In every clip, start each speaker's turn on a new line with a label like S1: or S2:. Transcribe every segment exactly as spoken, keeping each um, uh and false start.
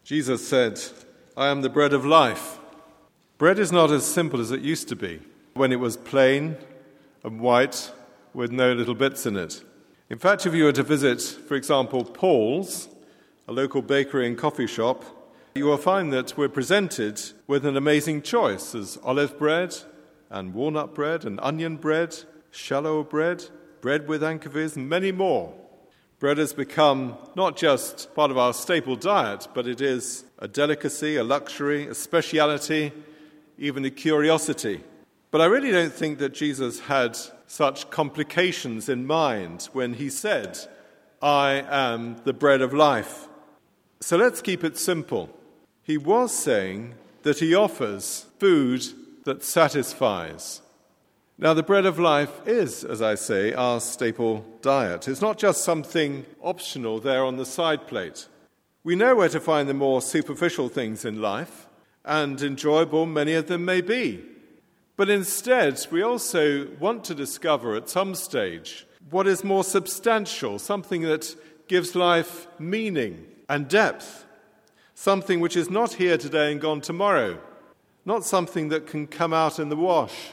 S1: Jesus said, "I am the bread of life." Bread is not as simple as it used to be, when it was plain and white with no little bits in it. In fact, if you were to visit, for example, Paul's, a local bakery and coffee shop, you will find that we're presented with an amazing choice. There's olive bread and walnut bread and onion bread, shallow bread, bread with anchovies, and many more. Bread has become not just part of our staple diet, but it is a delicacy, a luxury, a speciality, even a curiosity. But I really don't think that Jesus had such complications in mind when he said, "I am the bread of life." So let's keep it simple. He was saying that he offers food that satisfies. Now, the bread of life is, as I say, our staple diet. It's not just something optional there on the side plate. We know where to find the more superficial things in life, and enjoyable many of them may be. But instead, we also want to discover at some stage what is more substantial, something that gives life meaning and depth, something which is not here today and gone tomorrow, not something that can come out in the wash.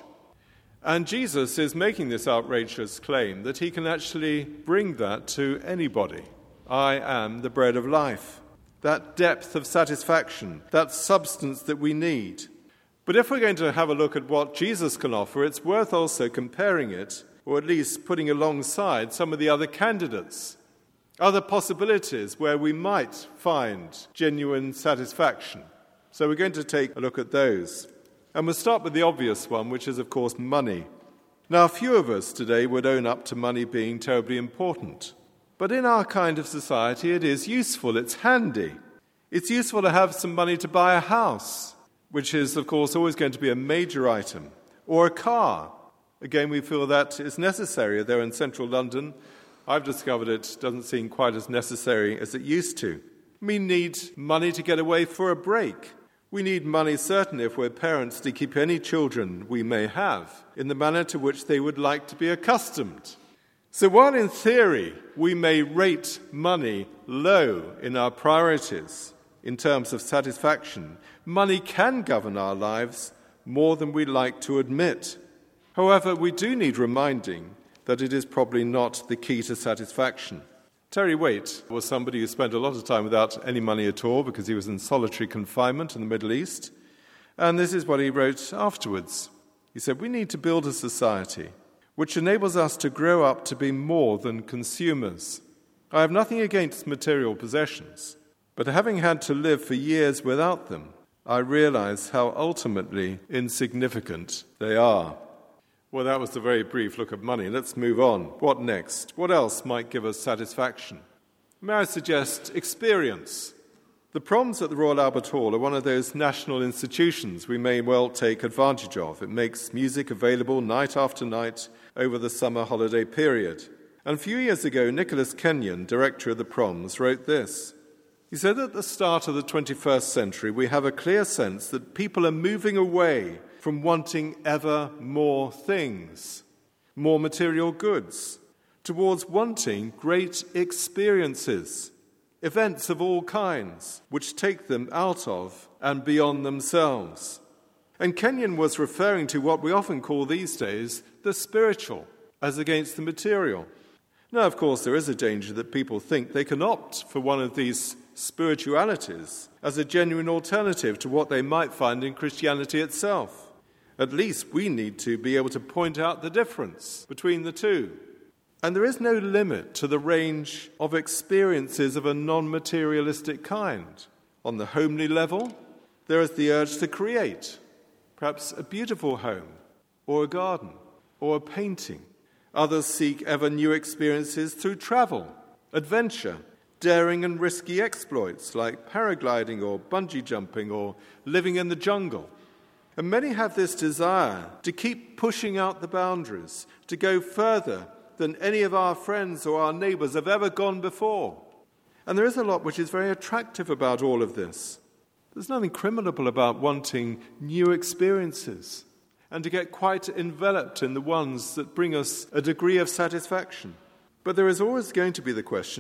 S1: And Jesus is making this outrageous claim that he can actually bring that to anybody. I am the bread of life. That depth of satisfaction, that substance that we need. But if we're going to have a look at what Jesus can offer, it's worth also comparing it, or at least putting alongside some of the other candidates, other possibilities where we might find genuine satisfaction. So we're going to take a look at those. And we'll start with the obvious one, which is, of course, money. Now, few of us today would own up to money being terribly important. But in our kind of society, it is useful, it's handy. It's useful to have some money to buy a house, which is, of course, always going to be a major item, or a car. Again, we feel that is necessary. Though in central London, I've discovered it doesn't seem quite as necessary as it used to. We need money to get away for a break. We need money, certainly, if we're parents, to keep any children we may have in the manner to which they would like to be accustomed. So while in theory we may rate money low in our priorities in terms of satisfaction, money can govern our lives more than we like to admit. However, we do need reminding that it is probably not the key to satisfaction. Terry Waite was somebody who spent a lot of time without any money at all because he was in solitary confinement in the Middle East. And this is what he wrote afterwards. He said, "We need to build a society which enables us to grow up to be more than consumers. I have nothing against material possessions, but having had to live for years without them, I realize how ultimately insignificant they are." Well, that was a very brief look at money. Let's move on. What next? What else might give us satisfaction? May I suggest experience? The Proms at the Royal Albert Hall are one of those national institutions we may well take advantage of. It makes music available night after night over the summer holiday period. And a few years ago, Nicholas Kenyon, director of the Proms, wrote this. He said, "At the start of the twenty-first century, we have a clear sense that people are moving away from wanting ever more things, more material goods, towards wanting great experiences, events of all kinds, which take them out of and beyond themselves." And Kenyon was referring to what we often call these days the spiritual, as against the material. Now, of course, there is a danger that people think they can opt for one of these spiritualities as a genuine alternative to what they might find in Christianity itself. At least we need to be able to point out the difference between the two. And there is no limit to the range of experiences of a non-materialistic kind. On the homely level, there is the urge to create, perhaps a beautiful home, or a garden, or a painting. Others seek ever new experiences through travel, adventure, daring and risky exploits like paragliding or bungee jumping or living in the jungle. And many have this desire to keep pushing out the boundaries, to go further than any of our friends or our neighbours have ever gone before. And there is a lot which is very attractive about all of this. There's nothing criminal about wanting new experiences and to get quite enveloped in the ones that bring us a degree of satisfaction. But there is always going to be the question,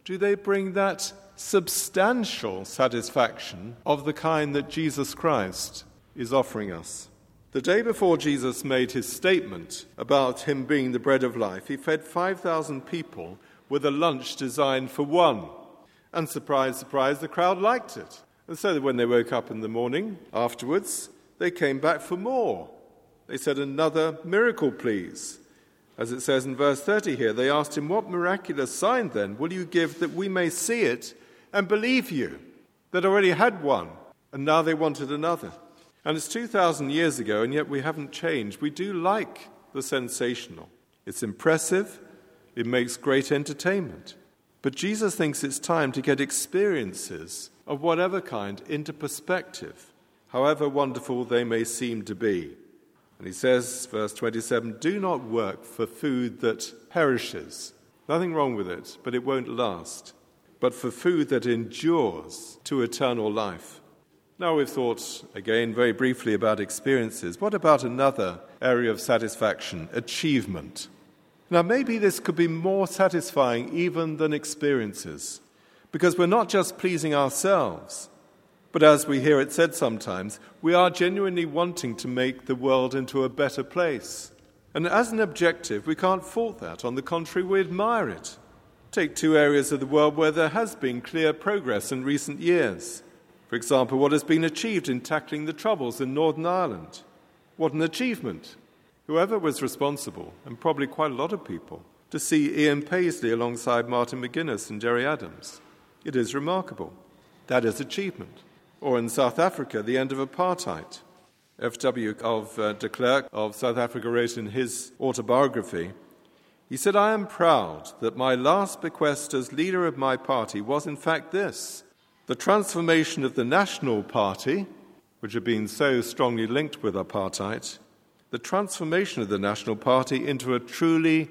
S1: Do they bring that substantial satisfaction of the kind that Jesus Christ is offering us? The day before Jesus made his statement about him being the bread of life, he fed five thousand people with a lunch designed for one. And surprise, surprise, the crowd liked it. And so that when they woke up in the morning afterwards, they came back for more. They said, "Another miracle, please." As it says in verse thirty here, they asked him, "What miraculous sign then will you give that we may see it and believe you?" They'd already had one, and now they wanted another. And it's two thousand years ago, and yet we haven't changed. We do like the sensational. It's impressive. It makes great entertainment. But Jesus thinks it's time to get experiences of whatever kind into perspective, however wonderful they may seem to be. And he says, verse twenty-seven, "Do not work for food that perishes." Nothing wrong with it, but it won't last. "But for food that endures to eternal life." Now we've thought, again, very briefly about experiences. What about another area of satisfaction, achievement? Now maybe this could be more satisfying even than experiences, because we're not just pleasing ourselves, but as we hear it said sometimes, we are genuinely wanting to make the world into a better place. And as an objective, we can't fault that. On the contrary, we admire it. Take two areas of the world where there has been clear progress in recent years. For example, what has been achieved in tackling the Troubles in Northern Ireland. What an achievement. Whoever was responsible, and probably quite a lot of people, to see Ian Paisley alongside Martin McGuinness and Gerry Adams. It is remarkable. That is achievement. Or in South Africa, the end of apartheid. F W of uh, de Klerk of South Africa wrote in his autobiography, he said, "I am proud that my last bequest as leader of my party was in fact this: the transformation of the National Party, which had been so strongly linked with apartheid, the transformation of the National Party into a truly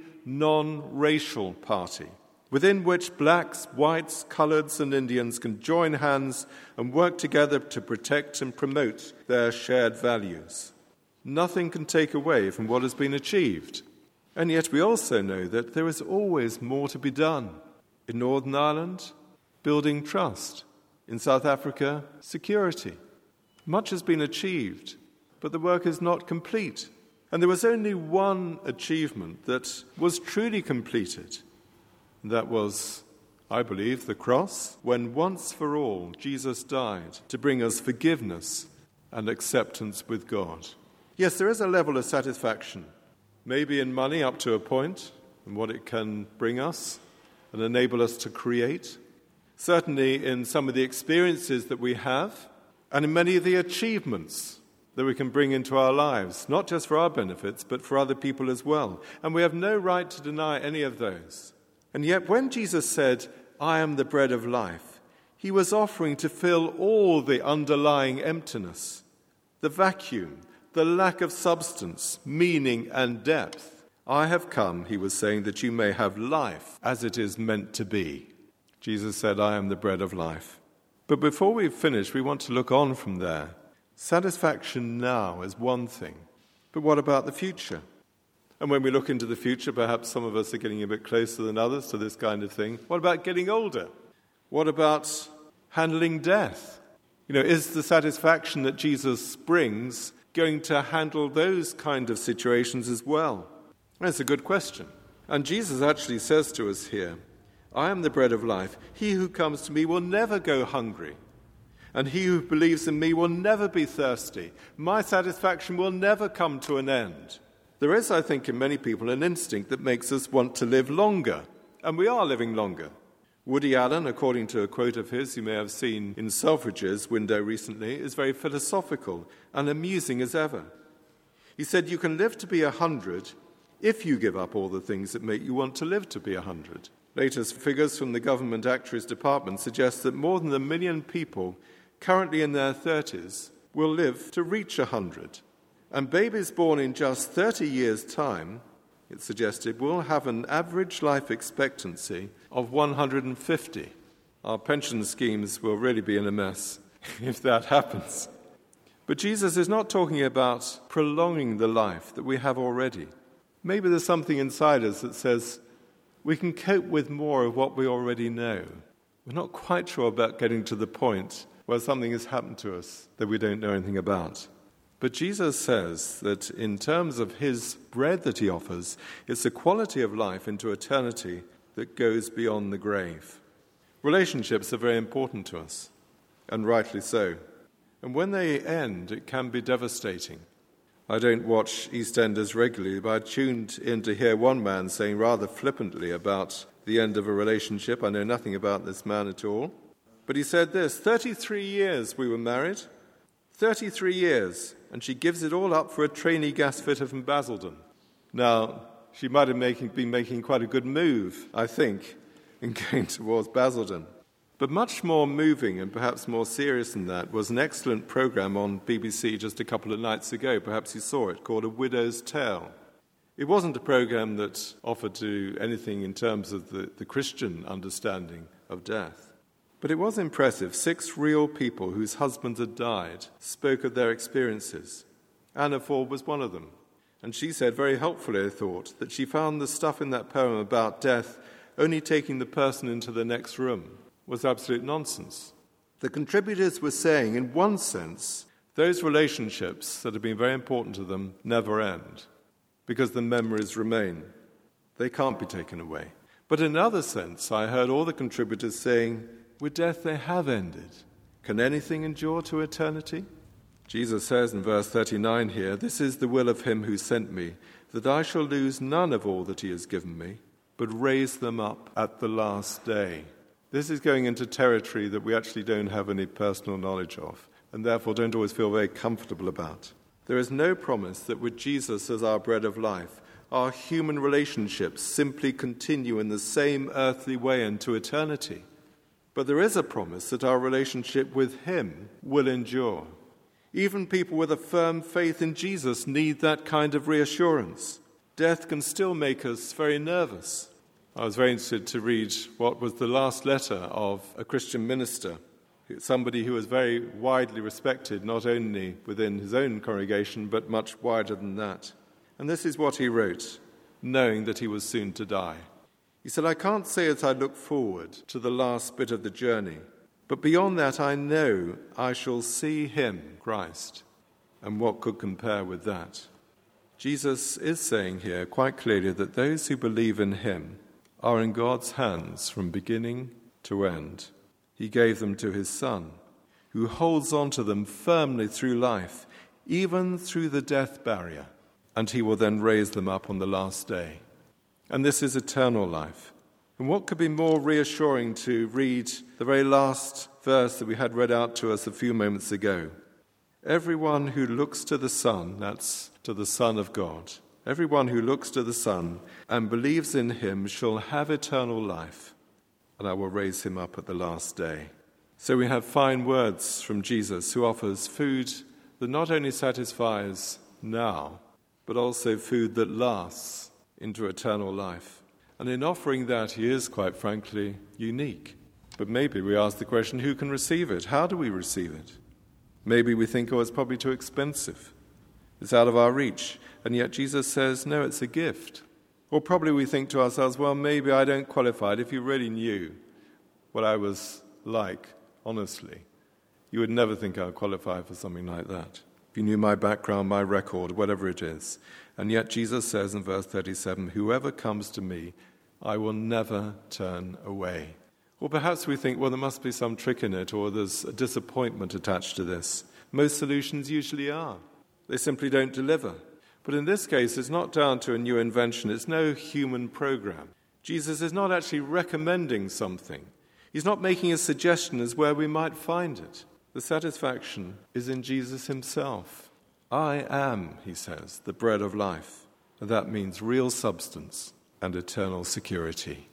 S1: non-racial party, within which blacks, whites, coloureds and Indians can join hands and work together to protect and promote their shared values. Nothing can take away from what has been achieved. And yet we also know that there is always more to be done. In Northern Ireland, building trust. In South Africa, security. Much has been achieved, but the work is not complete. And there was only one achievement that was truly completed. That was, I believe, the cross, when once for all Jesus died to bring us forgiveness and acceptance with God. Yes, there is a level of satisfaction, maybe in money up to a point, and what it can bring us and enable us to create. Certainly in some of the experiences that we have, and in many of the achievements that we can bring into our lives, not just for our benefits, but for other people as well. And we have no right to deny any of those. And yet when Jesus said, "I am the bread of life," he was offering to fill all the underlying emptiness, the vacuum, the lack of substance, meaning and depth. "I have come," he was saying, "that you may have life as it is meant to be." Jesus said, "I am the bread of life." But before we finish, we want to look on from there. Satisfaction now is one thing, but what about the future? And when we look into the future, perhaps some of us are getting a bit closer than others to this kind of thing. What about getting older? What about handling death? You know, is the satisfaction that Jesus brings going to handle those kind of situations as well? That's a good question. And Jesus actually says to us here, "I am the bread of life. He who comes to me will never go hungry. And he who believes in me will never be thirsty. My satisfaction will never come to an end." There is, I think, in many people an instinct that makes us want to live longer. And we are living longer. Woody Allen, according to a quote of his you may have seen in Selfridge's window recently, is very philosophical and amusing as ever. He said, "You can live to be a hundred if you give up all the things that make you want to live to be a hundred." Latest figures from the Government Actuaries Department suggest that more than a million people currently in their thirties will live to reach a hundred. And babies born in just thirty years' time, it's suggested, will have an average life expectancy of one hundred fifty. Our pension schemes will really be in a mess if that happens. But Jesus is not talking about prolonging the life that we have already. Maybe there's something inside us that says, we can cope with more of what we already know. We're not quite sure about getting to the point where something has happened to us that we don't know anything about. But Jesus says that in terms of his bread that he offers, it's a quality of life into eternity that goes beyond the grave. Relationships are very important to us, and rightly so. And when they end, it can be devastating. I don't watch EastEnders regularly, but I tuned in to hear one man saying rather flippantly about the end of a relationship. I know nothing about this man at all. But he said this, thirty-three years we were married, thirty-three years, and she gives it all up for a trainee gas fitter from Basildon. Now, she might have making, been making quite a good move, I think, in going towards Basildon. But much more moving and perhaps more serious than that was an excellent programme on B B C just a couple of nights ago, perhaps you saw it, called A Widow's Tale. It wasn't a programme that offered to anything in terms of the, the Christian understanding of death. But it was impressive. Six real people whose husbands had died spoke of their experiences. Anna Ford was one of them. And she said, very helpfully, I thought, that she found the stuff in that poem about death only taking the person into the next room was absolute nonsense. The contributors were saying, in one sense, those relationships that have been very important to them never end, because the memories remain. They can't be taken away. But in another sense, I heard all the contributors saying, with death they have ended. Can anything endure to eternity? Jesus says in verse thirty-nine here, this is the will of him who sent me, that I shall lose none of all that he has given me, but raise them up at the last day. This is going into territory that we actually don't have any personal knowledge of, and therefore don't always feel very comfortable about. There is no promise that with Jesus as our bread of life, our human relationships simply continue in the same earthly way into eternity. But there is a promise that our relationship with him will endure. Even people with a firm faith in Jesus need that kind of reassurance. Death can still make us very nervous. I was very interested to read what was the last letter of a Christian minister, somebody who was very widely respected, not only within his own congregation, but much wider than that. And this is what he wrote, knowing that he was soon to die. He said, I can't say as I look forward to the last bit of the journey, but beyond that I know I shall see him, Christ. And what could compare with that? Jesus is saying here quite clearly that those who believe in him are in God's hands from beginning to end. He gave them to his Son, who holds on to them firmly through life, even through the death barrier, and he will then raise them up on the last day. And this is eternal life. And what could be more reassuring to read the very last verse that we had read out to us a few moments ago? Everyone who looks to the Son, that's to the Son of God, everyone who looks to the Son and believes in him shall have eternal life, and I will raise him up at the last day. So we have fine words from Jesus, who offers food that not only satisfies now, but also food that lasts into eternal life. And in offering that, he is, quite frankly, unique. But maybe we ask the question, who can receive it? How do we receive it? Maybe we think, oh, it's probably too expensive. It's out of our reach. And yet Jesus says, no, it's a gift. Or probably we think to ourselves, well, maybe I don't qualify it. If you really knew what I was like, honestly, you would never think I'd qualify for something like that. If you knew my background, my record, whatever it is. And yet Jesus says in verse thirty-seven, whoever comes to me, I will never turn away. Or perhaps we think, well, there must be some trick in it, or there's a disappointment attached to this. Most solutions usually are. They simply don't deliver. But in this case, it's not down to a new invention. It's no human program. Jesus is not actually recommending something. He's not making a suggestion as where we might find it. The satisfaction is in Jesus himself. I am, he says, the bread of life. And that means real substance and eternal security.